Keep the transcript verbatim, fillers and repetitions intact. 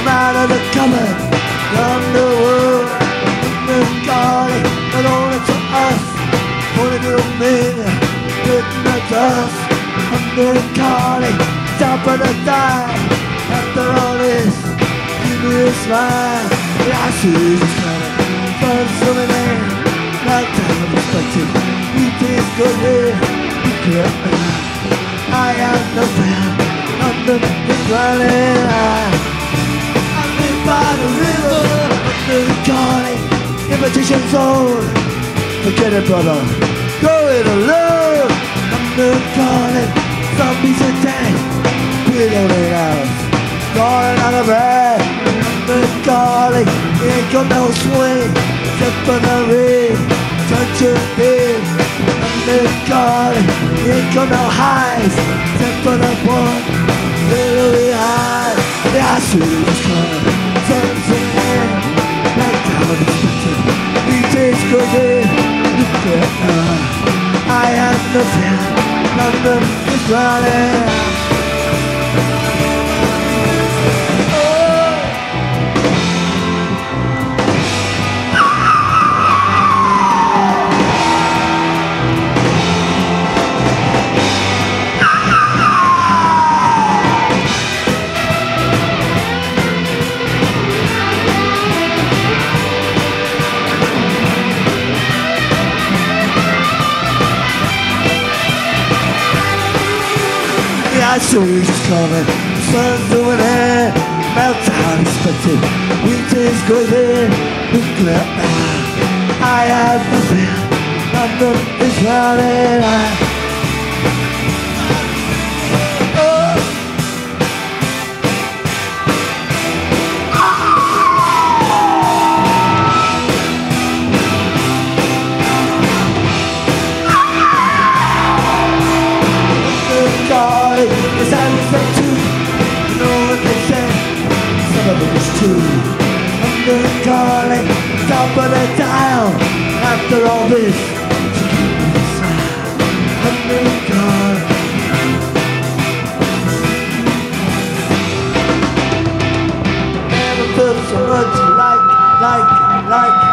out of the cupboard, from the world, from the garlic, not only to us, only to me, written the dust, under the garlic, top of the dime. After all this, give me a smile. I see this coming from swimming in, like time of perspective. We taste good here, we clear enough. I have no fear, London is running high. I live by the river, under the garlic, invitation zone. Forget it, brother, go it alone. Under the garlic, zombies attack, we don't need house. Falling out of bed, under the garlic, ain't got no swing, except for the ring, touch your big. Under the garlic, ain't got no highs, except for the one, little behind. Yeah, I see what's coming, sun's in the air, like time of expected. We taste good here, look at us. I have no fear, London is running. I see who's coming, the sun's doing it, meltdown expected. Winter's good here, nuclear air. I have no fear, London is running high. It's everything too, you know what they say, some of it is true. Under the garlic, top of the dial, after all this, to keep me inside. Under the garlic. Never felt so much like, like, like